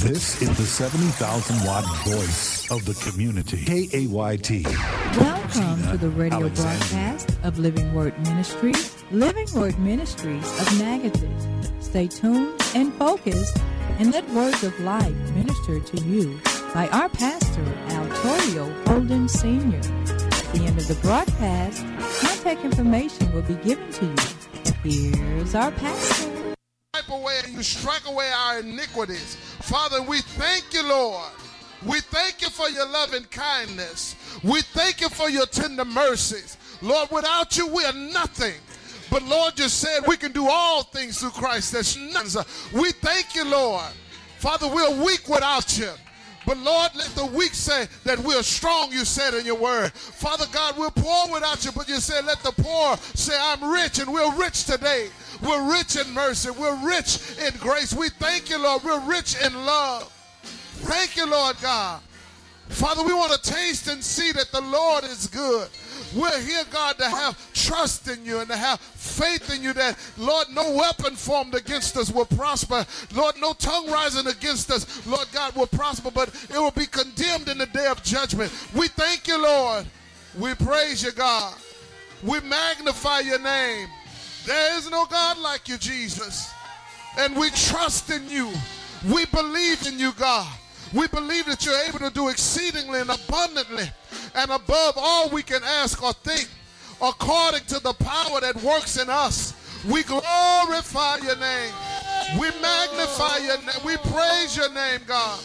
This is the 70,000 watt voice of the community. KAYT. Welcome to the radio broadcast of Living Word Ministries, Living Word Ministries of Natchitoches. Stay tuned and focused and let words of life minister to you by our pastor, Altorio Holden Sr. At the end of the broadcast, contact information will be given to you. Here's our pastor. Wipe away and you strike away our iniquities. Father, we thank you, Lord. We thank you for your loving kindness. We thank you for your tender mercies. Lord, without you, we are nothing. But Lord, you said we can do all things through Christ. That's none. We thank you, Lord. Father, we're weak without you. But Lord, let the weak say that we're strong, you said in your word. Father God, we're poor without you, but you said let the poor say I'm rich, and we're rich today. We're rich in mercy. We're rich in grace. We thank you, Lord. We're rich in love. Thank you, Lord God. Father, we want to taste and see that the Lord is good. We're here, God, to have trust in you and to have faith in you that, Lord, no weapon formed against us will prosper. Lord, no tongue rising against us, Lord God, will prosper, but it will be condemned in the day of judgment. We thank you, Lord. We praise you, God. We magnify your name. There is no God like you, Jesus. And we trust in you. We believe in you, God. We believe that you're able to do exceedingly and abundantly and above all we can ask or think, according to the power that works in us. We glorify your name. We magnify your name. We praise your name, God.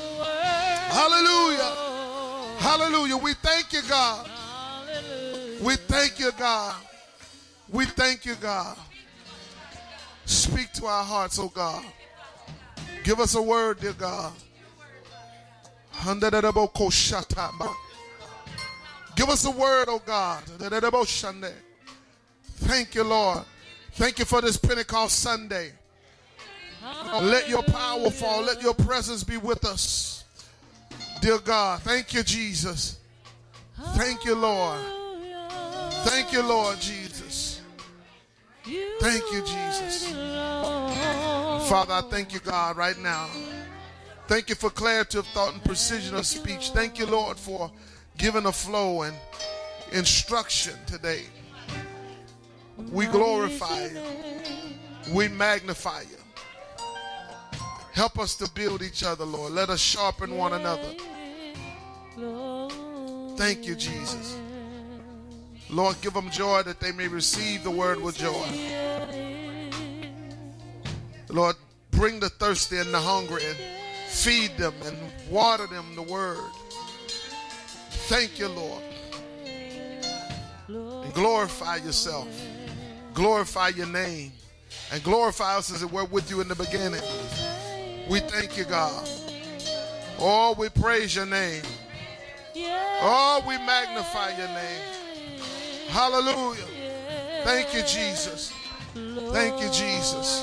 Hallelujah. Hallelujah. We thank you, God. We thank you, God. We thank you, God. Speak to our hearts, oh God. Give us a word, dear God. Give us a word, oh God. Thank you, Lord. Thank you for this Pentecost Sunday. Let your power fall. Let your presence be with us. Dear God, thank you, Jesus. Thank you, Lord. Thank you, Lord Jesus. Thank you, Jesus. Father, I thank you, God, right now. Thank you for clarity of thought and precision of speech. Thank you, Lord, for giving a flow and instruction today. We glorify you. We magnify you. Help us to build each other, Lord. Let us sharpen one another. Thank you, Jesus. Lord, give them joy that they may receive the word with joy. Lord, bring the thirsty and the hungry and feed them and water them the word. Thank you, Lord. And glorify yourself. Glorify your name. And glorify us as it were with you in the beginning. We thank you, God. Oh, we praise your name. Oh, we magnify your name. Hallelujah. Thank you, Jesus. Thank you, Jesus.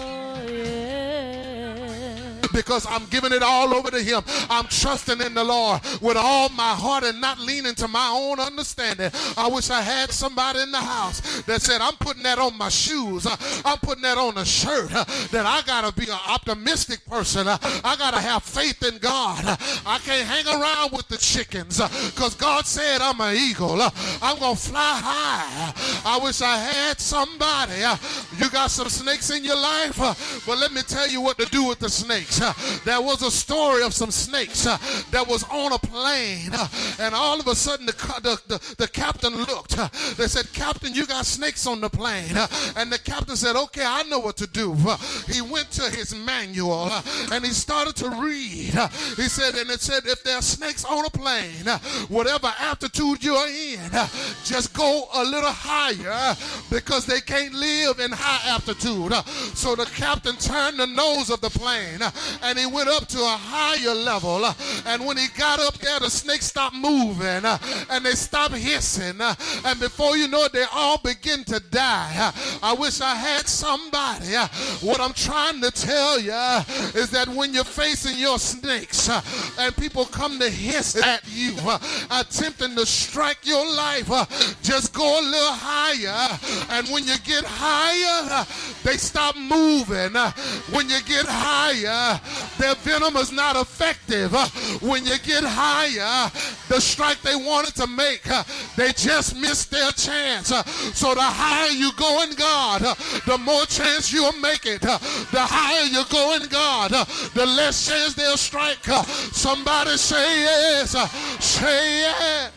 Because I'm giving it all over to him. I'm trusting in the Lord with all my heart and not leaning to my own understanding. I wish I had somebody in the house that said, I'm putting that on my shoes. I'm putting that on a shirt. That I got to be an optimistic person. I got to have faith in God. I can't hang around with the chickens because God said I'm an eagle. I'm going to fly high. I wish I had somebody. You got some snakes in your life, but let me tell you what to do with the snakes. There was a story of some snakes that was on a plane, and all of a sudden the captain looked. They said, Captain, you got snakes on the plane. And the captain said, okay, I know what to do. He went to his manual and he started to read. He said, and it said, if there are snakes on a plane, whatever altitude you're in, just go a little higher because they can't live in high altitude. So the captain turned the nose of the plane and he went up to a higher level. And when he got up there, the snakes stopped moving and they stopped hissing. And before you know it, they all begin to die. I wish I had somebody. What I'm trying to tell you is that when you're facing your snakes and people come to hiss at you, attempting to strike your life, just go a little higher. And when you get higher, they stop moving. When you get higher, Their venom is not effective. When you get higher, the strike they wanted to make, they just missed their chance. So the higher you go in God, the more chance you'll make it. The higher you go in God, the less chance they'll strike. Somebody say yes. Say yes.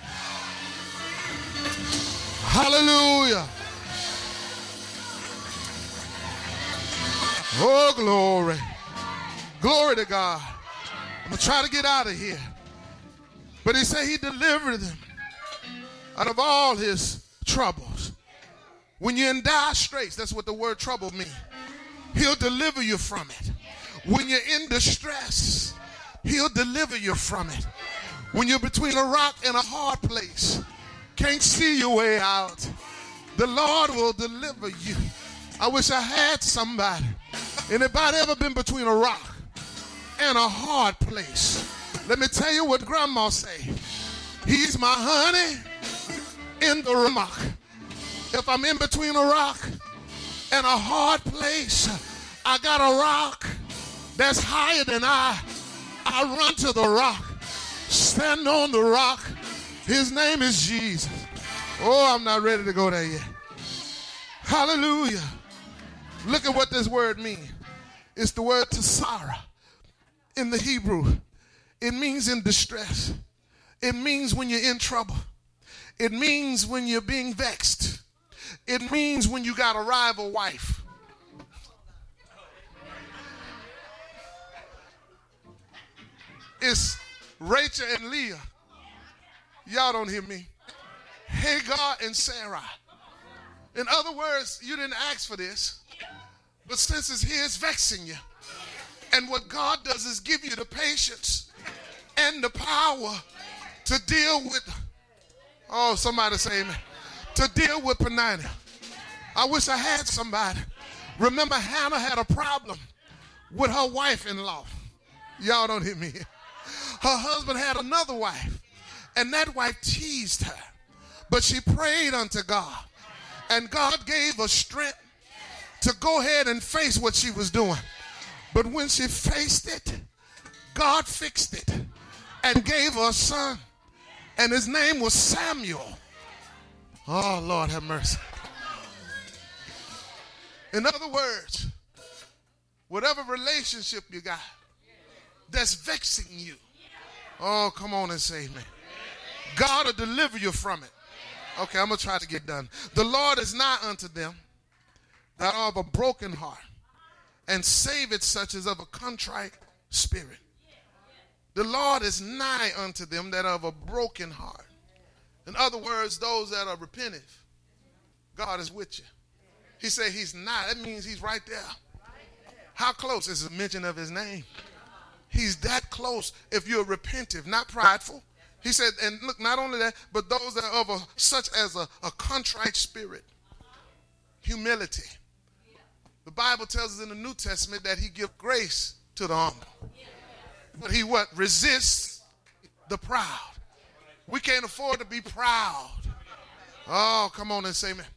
Hallelujah. Oh, glory. Glory to God. I'm going to try to get out of here. But he said he delivered them out of all his troubles. When you're in dire straits, that's what the word trouble means. He'll deliver you from it. When you're in distress, he'll deliver you from it. When you're between a rock and a hard place, can't see your way out, the Lord will deliver you. I wish I had somebody. Anybody ever been between a rock and a hard place? Let me tell you what grandma say. He's my honey in the rock. If I'm in between a rock and a hard place, I got a rock that's higher than I run to the rock, stand on the rock. His name is Jesus. Oh, I'm not ready to go there yet. Hallelujah. Look at what this word means. It's the word tasara in the Hebrew. It means in distress. It means when you're in trouble. It means when you're being vexed. It means when you got a rival wife. It's Rachel and Leah. Y'all don't hear me. Hagar and Sarah. In other words, you didn't ask for this, but since it's here, it's vexing you. And what God does is give you the patience and the power to deal with, oh, somebody say amen, to deal with Peninnah. I wish I had somebody. Remember, Hannah had a problem with her wife-in-law. Y'all don't hear me. Her husband had another wife, and that wife teased her. But she prayed unto God, and God gave her strength to go ahead and face what she was doing. But when she faced it, God fixed it and gave her a son, and his name was Samuel. Oh, Lord have mercy. In other words, whatever relationship you got that's vexing you, oh, come on and say amen. God will deliver you from it. Okay, I'm going to try to get done. The Lord is nigh unto them that are of a broken heart, and saveth such as of a contrite spirit. The Lord is nigh unto them that are of a broken heart. In other words, those that are repentant, God is with you. He said he's nigh. That means he's right there. How close is a mention of his name? He's that close if you're repentive, not prideful. He said, and look, not only that, but those that are of such as a contrite spirit. Humility. The Bible tells us in the New Testament that he gives grace to the humble. But he what? Resists the proud. We can't afford to be proud. Oh, come on and say, man.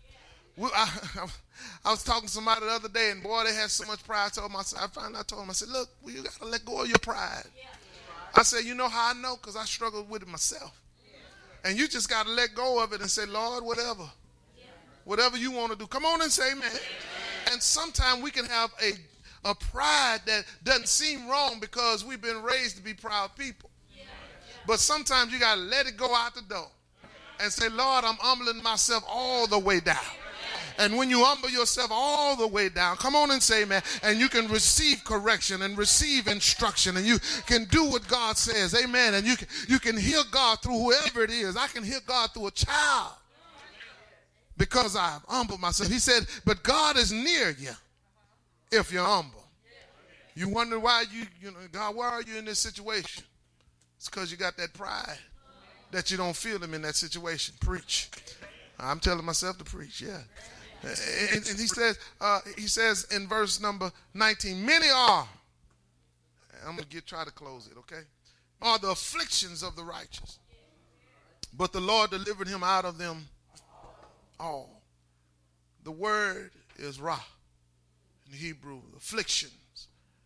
I was talking to somebody the other day, and boy, they had so much pride. I told them, I said, look, well, you got to let go of your pride. I said, you know how I know? Because I struggled with it myself. And you just got to let go of it and say, Lord, whatever you want to do. Come on and say amen. And sometimes we can have a pride that doesn't seem wrong because we've been raised to be proud people. But sometimes you got to let it go out the door and say, Lord, I'm humbling myself all the way down. And when you humble yourself all the way down, come on and say, man, and you can receive correction and receive instruction, and you can do what God says, amen, and you can hear God through whoever it is. I can hear God through a child because I've humbled myself. He said, but God is near you if you're humble. You wonder why God, why are you in this situation? It's because you got that pride that you don't feel him in that situation. Preach. I'm telling myself to preach, yeah. And he says in verse number 19, many are, I'm going to try to close it, okay, are the afflictions of the righteous, but the Lord delivered him out of them all. The word is ra in Hebrew, afflictions.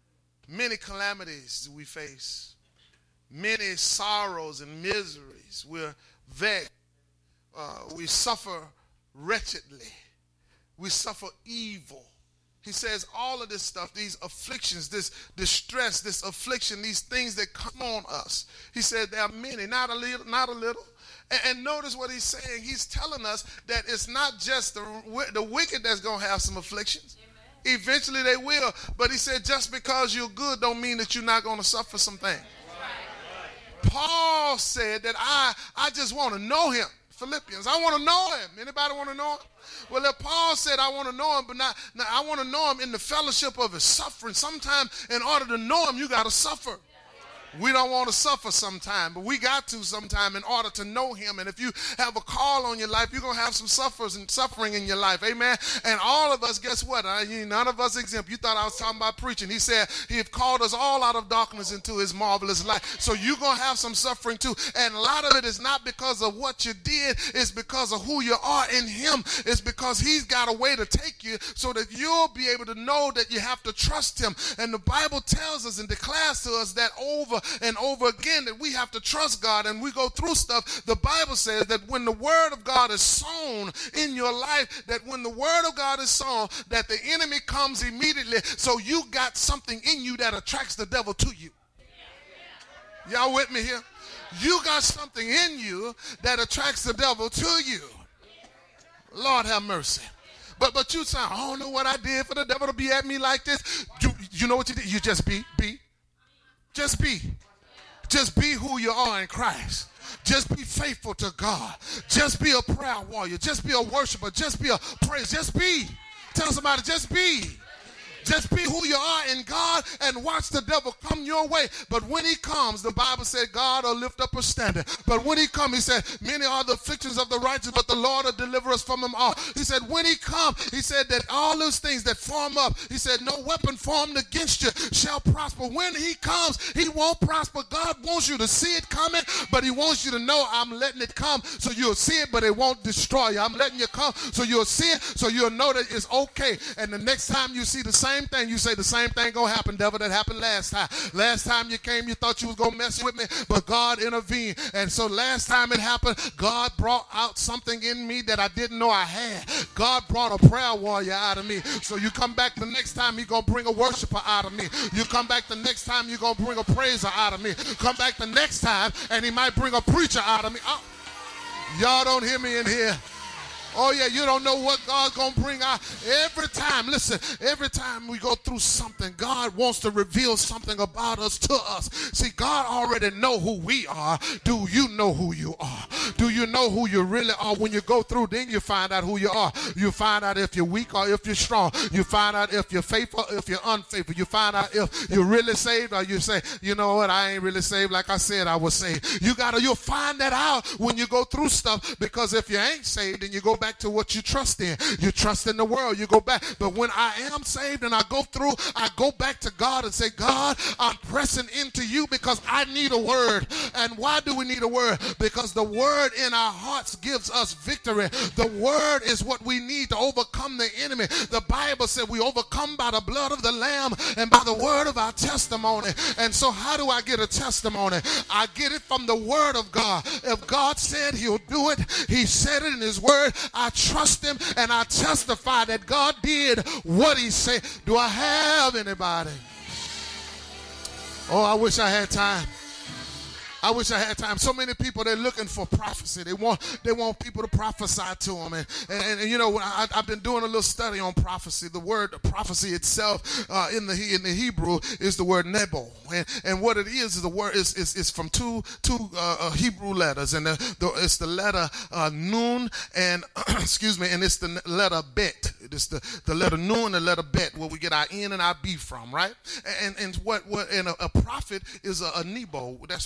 Many calamities we face, many sorrows and miseries. We're vexed. We suffer wretchedly. We suffer evil. He says all of this stuff, these afflictions, this distress, this affliction, these things that come on us. He said there are many, not a little, not a little. And notice what he's saying. He's telling us that it's not just the wicked that's going to have some afflictions. Amen. Eventually they will. But he said just because you're good don't mean that you're not going to suffer some things. Right. Paul said that I just want to know him. Philippians, I want to know him. Anybody want to know him? Well, if Paul said I want to know him, but now I want to know him in the fellowship of his suffering. Sometimes in order to know him, you got to suffer. We don't want to suffer sometime, but we got to sometime in order to know him. And if you have a call on your life, you're going to have some suffering in your life. Amen. And all of us, guess what? None of us exempt. You thought I was talking about preaching. He said he have called us all out of darkness into his marvelous light. So you're going to have some suffering too. And a lot of it is not because of what you did. It's because of who you are in him. It's because he's got a way to take you so that you'll be able to know that you have to trust him. And the Bible tells us and declares to us that over and over again that we have to trust God, and we go through stuff. The Bible says that when the word of God is sown in your life, that when the word of God is sown, that the enemy comes immediately. So you got something in you that attracts the devil to you. Y'all with me here? You got something in you that attracts the devil to you. Lord have mercy. But you say, I don't know what I did for the devil to be at me like this. You know what you did? You just be. Just be. Just be who you are in Christ. Just be faithful to God. Just be a prayer warrior. Just be a worshiper. Just be a praise. Just be. Tell somebody, just be. Just be who you are in God and watch the devil come your way. But when he comes, the Bible said God will lift up a standard. But when he comes, he said, many are the afflictions of the righteous, but the Lord will deliver us from them all. He said, when he comes, he said that all those things that form up, he said, no weapon formed against you shall prosper. When he comes, he won't prosper. God wants you to see it coming, but he wants you to know I'm letting it come so you'll see it, but it won't destroy you. I'm letting you come so you'll see it, so you'll know that it's okay. And the next time you see the same thing, you say the same thing gonna happen, devil, that happened last time. Last time you came, you thought you was gonna mess with me, but God intervened. And so last time it happened, God brought out something in me that I didn't know I had. God brought a prayer warrior out of me. So you come back the next time, he's gonna bring a worshiper out of me. You come back the next time, you're gonna bring a praiser out of me. Come back the next time, and he might bring a preacher out of me. Oh, y'all don't hear me in here. Oh, yeah, you don't know what God's going to bring out. Every time, listen, every time we go through something, God wants to reveal something about us to us. See, God already know who we are. Do you know who you are? Do you know who you really are? When you go through, then you find out who you are. You find out if you're weak or if you're strong. You find out if you're faithful or if you're unfaithful. You find out if you're really saved or you say, you know what, I ain't really saved like I said I was saved. You'll find that out when you go through stuff, because if you ain't saved, then you go back to what you trust in. You trust in the world, you go back. But when I am saved and I go through, I go back to God and say, God, I'm pressing into you because I need a word. And why do we need a word? Because the word in our hearts gives us victory. The word is what we need to overcome the enemy. The Bible said we overcome by the blood of the Lamb and by the word of our testimony. And so how do I get a testimony? I get it from the word of God. If God said he'll do it, he said it in his word. I trust him and I testify that God did what he said. Do I have anybody? Oh, I wish I had time. I wish I had time. So many people, they're looking for prophecy. They want people to prophesy to them. And you know, I've been doing a little study on prophecy. The word prophecy itself in the Hebrew is the word nebo. And what it is the word is from two Hebrew letters. And it's the letter nun and, excuse me, and it's the letter bet. It's the letter nun and the letter bet, where we get our N and our B from, right? And a prophet is a nebo. That's what it is.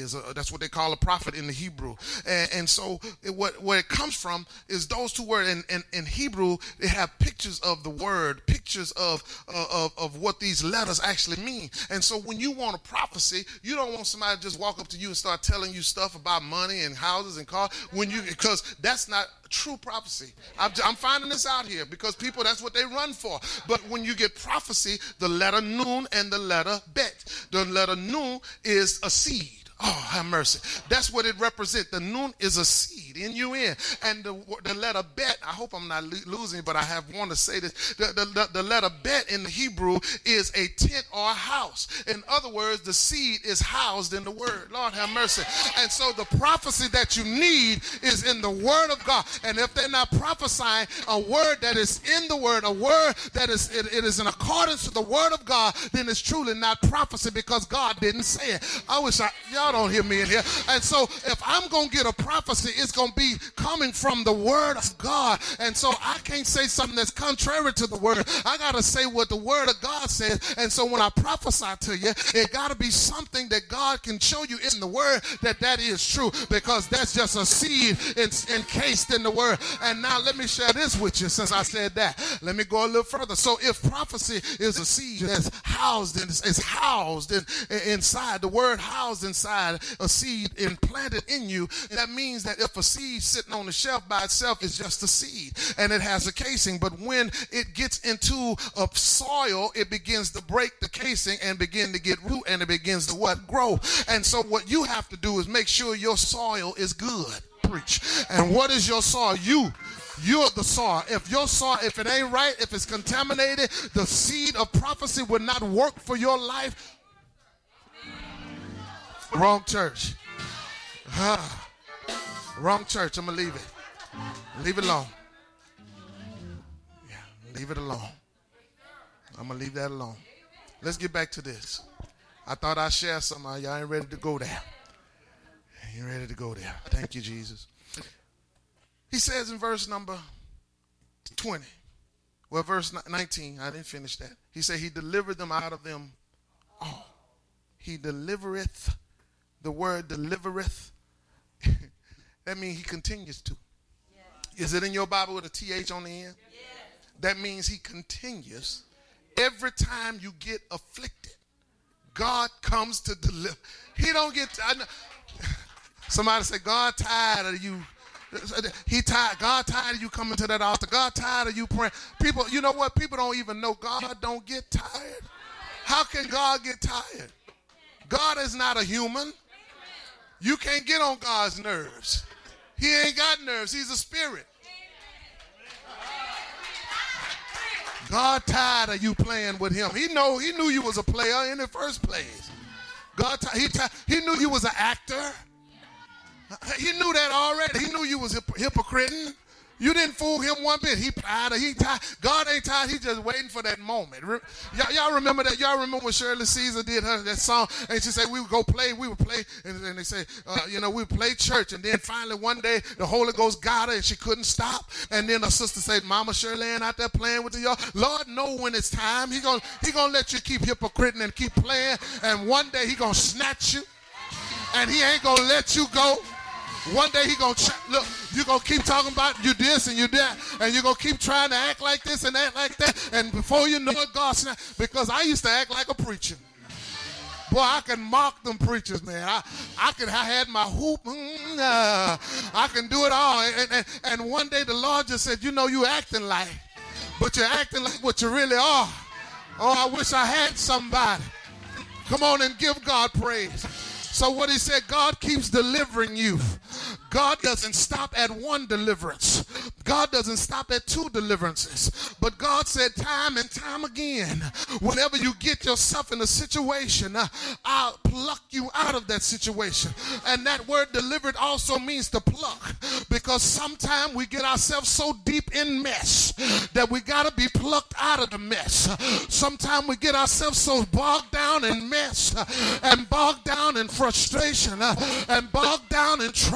is. That's what they call a prophet in the Hebrew. And so where it comes from is those two words. In Hebrew, they have pictures of the word, pictures of what these letters actually mean. And so when you want a prophecy, you don't want somebody to just walk up to you and start telling you stuff about money and houses and cars, because that's not true prophecy. I'm finding this out here because people, that's what they run for. But when you get prophecy, the letter Nun and the letter Bet. The letter Nun is a seed. Oh, have mercy. That's what it represents. The Nun is a seed, N-U-N. And the letter Bet, I hope I'm not losing, but I have wanted to say this. The letter Bet in the Hebrew is a tent or a house. In other words, the seed is housed in the word. Lord have mercy. And so the prophecy that you need is in the word of God. And if they're not prophesying a word that is in the word, a word that is it is in accordance to the word of God, then it's truly not prophecy because God didn't say it. I wish y'all don't hear me in here. And so if I'm going to get a prophecy, it's going to be coming from the word of God. And so I can't say something that's contrary to the word. I got to say what the word of God says. And so when I prophesy to you, it got to be something that God can show you in the word that is true, because that's just a seed encased in the word. And now let me share this with you since I said that. Let me go a little further. So if prophecy is a seed that's housed inside, the word housed inside a seed implanted in you, that means that if a seed sitting on the shelf by itself is just a seed and it has a casing, but when it gets into a soil, it begins to break the casing and begin to get root, and it begins to grow. And so what you have to do is make sure your soil is good. Preach. And what is your soil? You're the soil. If your soil, if it ain't right, if it's contaminated, the seed of prophecy will not work for your life. Wrong church. Wrong church. I'm going to leave it. Leave it alone. Yeah, leave it alone. I'm going to leave that alone. Let's get back to this. I thought I'd share something. Y'all ain't ready to go there. Ain't ready to go there. Thank you, Jesus. He says in verse number 20. Well, verse 19. I didn't finish that. He said he delivered them out of them all. He delivereth. The word delivereth, that means he continues to. Yes. Is it in your Bible with a TH on the end? Yes. That means he continues. Every time you get afflicted, God comes to deliver. He don't get, somebody say, God tired of you. God tired of you coming to that altar. God tired of you praying. People, you know what? People don't even know God don't get tired. How can God get tired? God is not a human. You can't get on God's nerves. He ain't got nerves. He's a spirit. God tired of you playing with him. He knew you was a player in the first place. He knew you was an actor. He knew that already. He knew you was hypocriting. You didn't fool him one bit. He tired. God ain't tired. He's just waiting for that moment. Y'all remember that? Y'all remember when Shirley Caesar did that song? And she said, we would go play. We would play. And they say, we would play church. And then finally one day, the Holy Ghost got her and she couldn't stop. And then her sister said, Mama Shirley ain't out there playing with y'all. Lord know when it's time. He gonna let you keep hypocriting and keep playing. And one day he gonna snatch you. And he ain't gonna let you go. One day he gonna look. You're gonna keep talking about you this and you that, and you're gonna keep trying to act like this and act like that. And before you know it, God snap. Because I used to act like a preacher. Boy, I can mock them preachers, man. I had my hoop. I can do it all. And one day the Lord just said, you acting like, but you're acting like what you really are. Oh, I wish I had somebody. Come on and give God praise. So what he said, God keeps delivering you. God doesn't stop at one deliverance. God doesn't stop at two deliverances. But God said time and time again, whenever you get yourself in a situation, I'll pluck you out of that situation. And that word delivered also means to pluck. Because sometimes we get ourselves so deep in mess that we got to be plucked out of the mess. Sometimes we get ourselves so bogged down in mess and bogged down in frustration and bogged down in trouble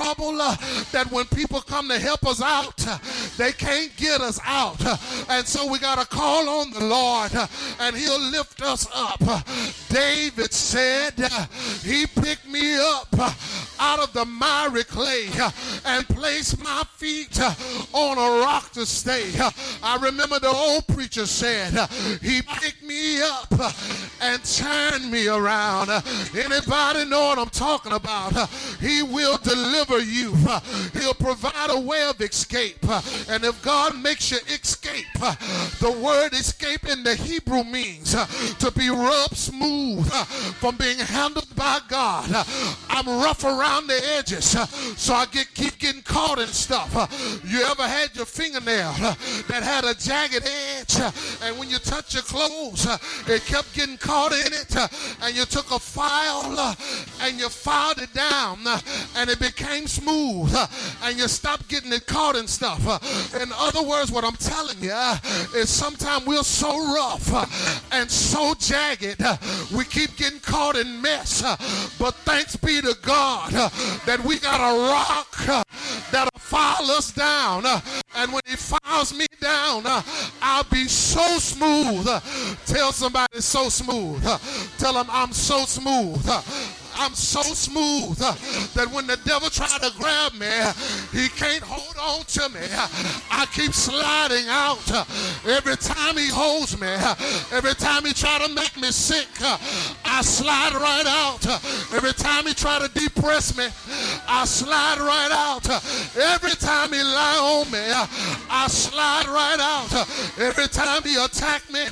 that when people come to help us out, they can't get us out. And so we got to call on the Lord, and he'll lift us up. David said he picked me up out of the miry clay and placed my feet on a rock to stay. I remember the old preacher said he picked me up and turned me around. Anybody know what I'm talking about? He will deliver you. He'll provide a way of escape. And if God makes you escape, the word escape in the Hebrew means to be rubbed smooth from being handled by God. I'm rough around the edges, so I keep getting caught in stuff. You ever had your fingernail that had a jagged edge, and when you touch your clothes, it kept getting caught in it, and you took a file and you filed it down, and it became smooth, and you stopped getting it caught in stuff. In other words, what I'm telling you is sometimes we're so rough and so jagged, we keep getting caught in mess. But thanks be to God that we got a rock that'll file us down. And when he files me down, I'll be so smooth. Tell somebody so smooth. Tell them I'm so smooth. I'm so smooth that when the devil tries to grab me, he can't hold on to me. I keep sliding out. Every time he holds me, every time he tries to make me sick, I slide right out. Every time he tries to depress me, I slide right out. Every time he lie on me, I slide right out. Every time he attack me,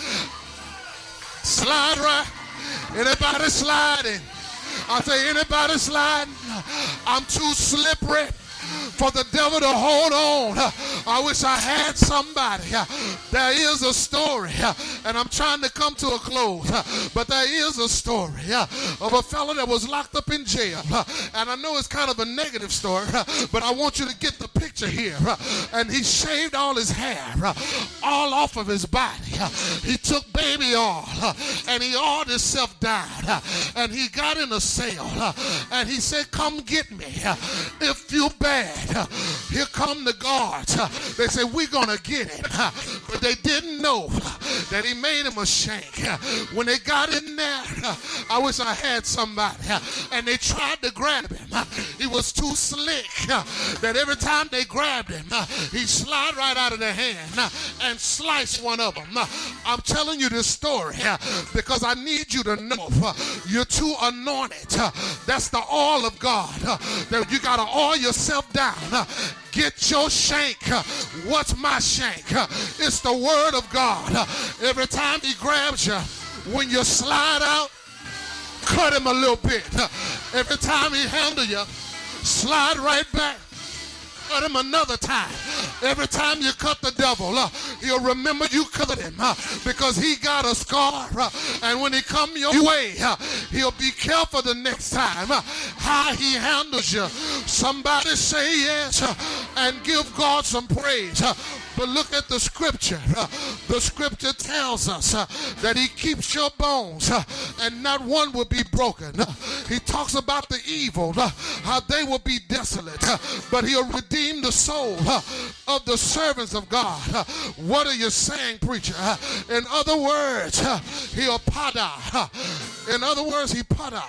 slide right. Anybody sliding? I say, anybody sliding? I'm too slippery for the devil to hold on. I wish I had somebody. There is a story, and I'm trying to come to a close, but there is a story of a fellow that was locked up in jail. And I know it's kind of a negative story, but I want you to get the picture here. And he shaved all his hair all off of his body. He took baby oil and he oiled himself down, and he got in a cell, and he said, come get me if you bad. Here come the guards. They said, we're gonna get him. But they didn't know that he made him a shank. When they got in there, I wish I had somebody, and they tried to grab him. He was too slick that every time they grabbed him, he slid right out of their hand and sliced one of them. I'm telling you this story because I need you to know you're too anointed. That's the oil of God. That you got to oil yourself down. Get your shank. What's my shank? It's the word of God. Every time he grabs you, when you slide out, cut him a little bit. Every time he handle you, slide right back. Cut him another time. Every time you cut the devil, he'll remember you cut him because he got a scar. And when he come your way, he'll be careful the next time how he handles you. Somebody say yes and give God some praise. But look at the scripture. The scripture tells us that he keeps your bones and not one will be broken. He talks about the evil, how they will be desolate, but he'll redeem the soul of the servants of God. What are you saying, preacher? In other words, he'll pada. In other words, he pada.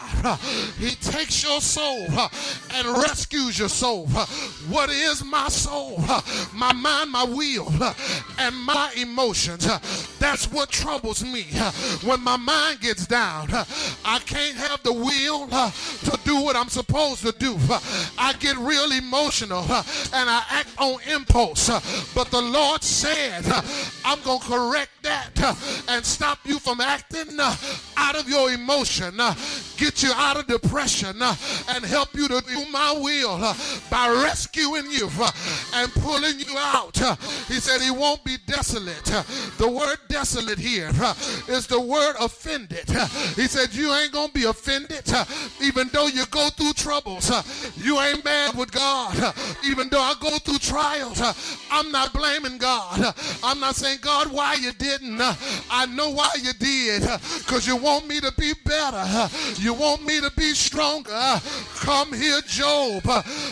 He takes your soul and rescues your soul. What is my soul? My mind, my will, and my emotions. That's what troubles me. When my mind gets down, I can't have the will to do what I'm supposed to do. I get real emotional and I act on impulse. But the Lord said, I'm going to correct that and stop you from acting out of your emotion, get you out of depression, and help you to do my will by rescuing you and pulling you out. He said he won't be desolate. The word desolate here is the word offended. He said you ain't gonna be offended even though you go through troubles. You ain't mad with God even though I go through trials. I'm not blaming God. I'm not saying, God, why you didn't. I know why you did, because you want me to be better. You want me to be stronger. Come here, Job.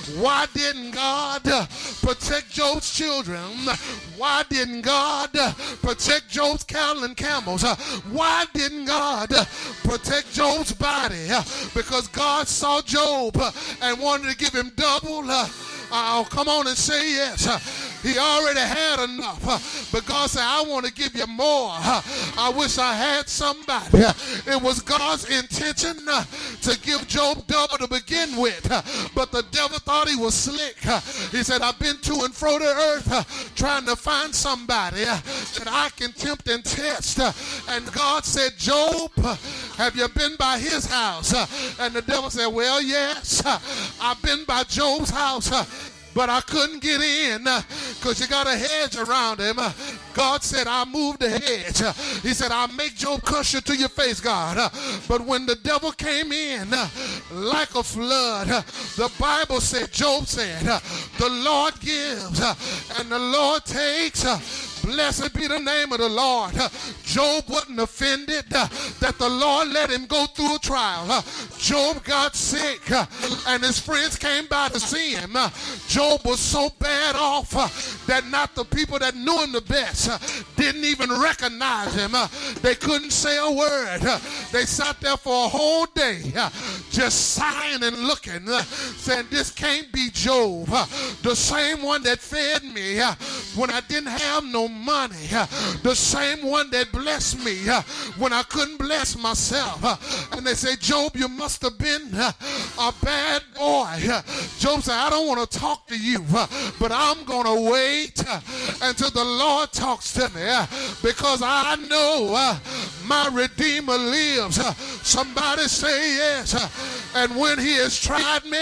Why didn't God protect Job's children? Why didn't God protect Job's cattle and camels? Why didn't God protect Job's body? Because God saw Job and wanted to give him double. Oh, come on and say yes. He already had enough, but God said, I want to give you more. I wish I had somebody. It was God's intention to give Job double to begin with, but the devil thought he was slick. He said, I've been to and fro the earth trying to find somebody that I can tempt and test. And God said, Job, have you been by his house? And the devil said, well, yes, I've been by Job's house, but I couldn't get in because you got a hedge around him. God said, I'll move the hedge. He said, I'll make Job curse you to your face, God. But when the devil came in like a flood, the Bible said, Job said, the Lord gives and the Lord takes. Blessed be the name of the Lord. Job wasn't offended that the Lord let him go through a trial. Job got sick and his friends came by to see him. Job was so bad off that not the people that knew him the best didn't even recognize him. They couldn't say a word. They sat there for a whole day just sighing and looking, saying, this can't be Job, the same one that fed me when I didn't have no money, the same one that blessed me when I couldn't bless myself. And they say, Job, you must have been a bad boy. Job said, I don't want to talk to you, but I'm going to wait until the Lord talks to me, because I know my Redeemer lives. Somebody say yes. And when he has tried me,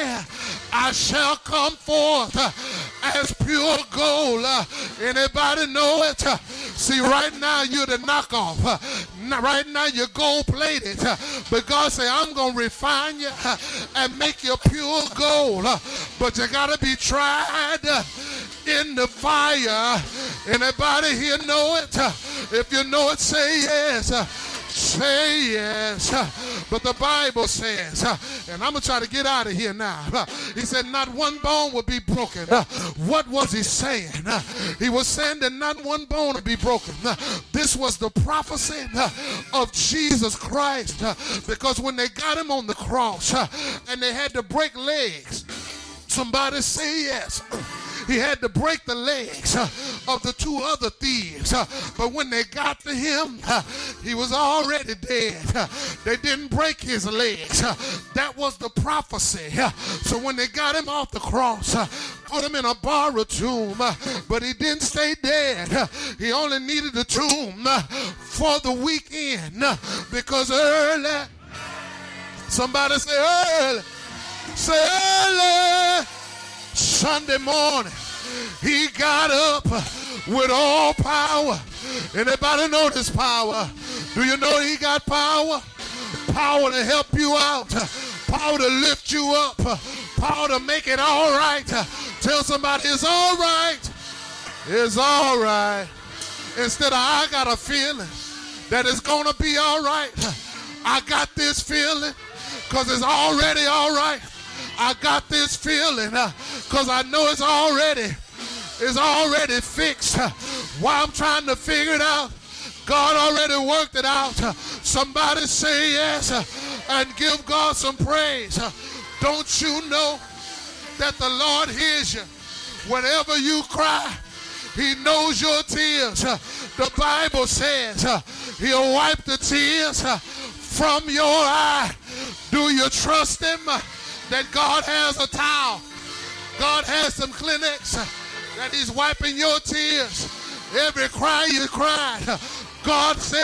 I shall come forth as pure gold. Anybody know it? See, right now you're the knockoff. Right now you're gold-plated. But God said, I'm going to refine you and make you pure gold. But you got to be tried in the fire. Anybody here know it? If you know it, say yes. Say yes. But the Bible says, and I'm going to try to get out of here now. He said not one bone would be broken. What was he saying? He was saying that not one bone would be broken. This was the prophecy of Jesus Christ, because when they got him on the cross and they had to break legs, somebody say yes. He had to break the legs of the two other thieves. But when they got to him, he was already dead. They didn't break his legs. That was the prophecy. So when they got him off the cross, put him in a borrowed tomb, but he didn't stay dead. He only needed the tomb for the weekend, because early, somebody say early, Sunday morning, he got up with all power. Anybody know this power? Do you know he got power? Power to help you out. Power to lift you up. Power to make it all right. Tell somebody it's all right. It's all right. Instead of I got a feeling that it's going to be all right, I got this feeling because it's already all right. I got this feeling because I know it's already fixed. While I'm trying to figure it out, God already worked it out. Somebody say yes and give God some praise. Don't you know that the Lord hears you whenever you cry? He knows your tears. The Bible says he'll wipe the tears from your eye. Do you trust him? That God has a towel, God has some Kleenex, that he's wiping your tears. Every cry you cried, God said